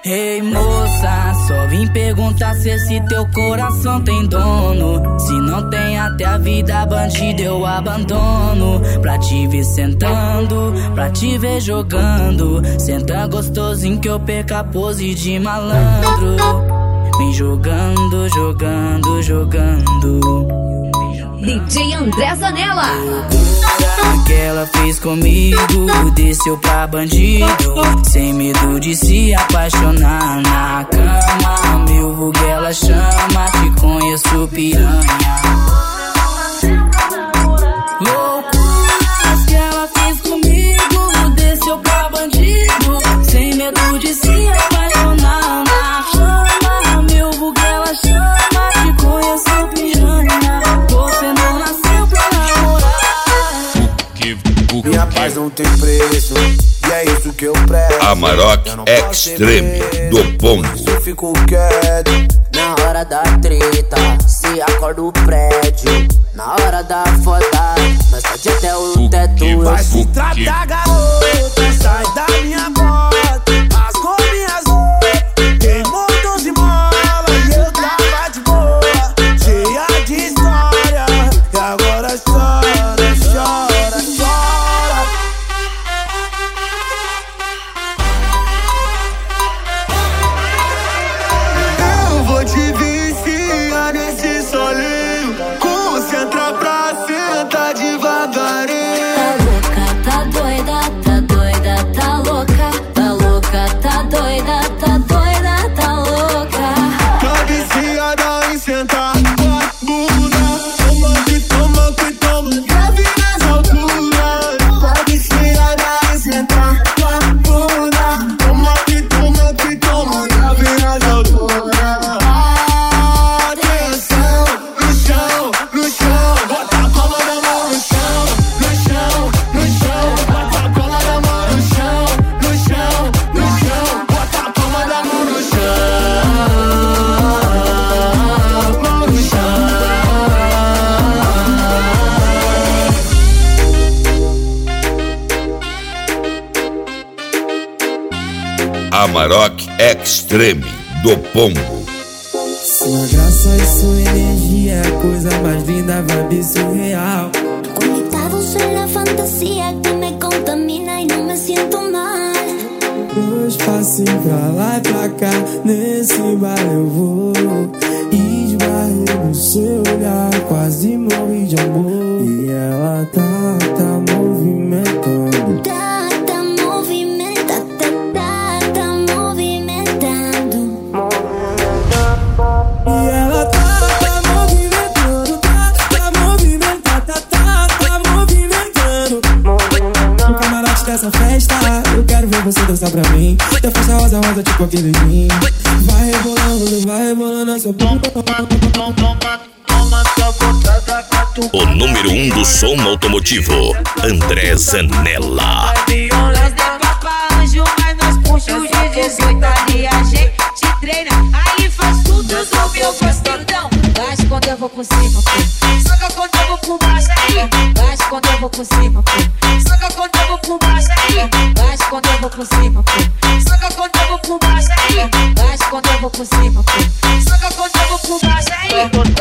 Ei moça, só vim perguntar se esse teu coração tem dono. Se não tem, até a vida bandida eu abandono. Pra te ver sentando, pra te ver jogando. Senta gostosinho que eu perca a pose de malandro. Vem jogando, jogando, jogando. DJ André Zanella. O que ela fez comigo, desceu pra bandido. Sem medo de se apaixonar na cama. Meu vulgo ela chama, te conheço piranha. Loucuras que ela fez comigo, desceu pra bandido. Sem medo de se apaixonar na cama. Meu vulgo ela chama, te conheço piranha. Você não nasceu pra namorar. Minha paz não tem preço, e é isso que eu prezo. Amarok Extreme do Pombo. Eu fico quieto na hora da treta, se acorda o prédio. Na hora da foda, nós pode até o teto. Vai se tratar, garota, sai da minha bota. Rasgou minhas roupas, queimou 12 molas. E eu tava de boa, cheia de história. E agora chora, chora, chora. Eu vou te viciar nesse solinho. Concentra pra sentar devagarinho. Tá louca, tá doida, tá louca. Tá louca, tá doida, tá louca. Tá viciada em sentar com a bunda. Toma que toma que toma, grave nas alturas. Tá viciada em sentar com a bunda. Toma que toma que toma, grave nas alturas. Atenção, no chão, no chão. Bota a palma da mão no chão, no chão, no chão. Bota a palma da mão no chão, no chão, no chão. Bota a palma da mão no chão, mão no chão. Amarok Extreme do Pombo. Sua graça e sua energia é a coisa mais linda, vibe surreal. Conectados en la fantasía que me contamina y no me siento mal. Dois passinhos pra lá e pra cá, nesse bar eu vou. Esbarrei no seu olhar, quase morri de amor. E ela tá movimentando. Tá movimentando. E ela tá movimentando, tá movimentando. No camarote dessa festa, eu quero ver você dançar pra mim. Da festa rosa, rosa, tipo aquele vinho. Vai rebolando a sua bunda. O número 1 do som automotivo, André Zanella. Nós dá pra anjo, mas nós puxa o de 18 ali. A gente treina, aí faz tudo no meu gostadão. Baixa quando eu vou por cima, pô. Soca quando eu vou por baixo aí. Baixa quando eu vou por cima, pô. Soca quando eu vou por baixo aí. Baixa quando eu vou por cima, pô. Soca quando eu vou por baixo aí. Baixa quando eu vou por cima, pô. Soca quando eu vou por baixo aí.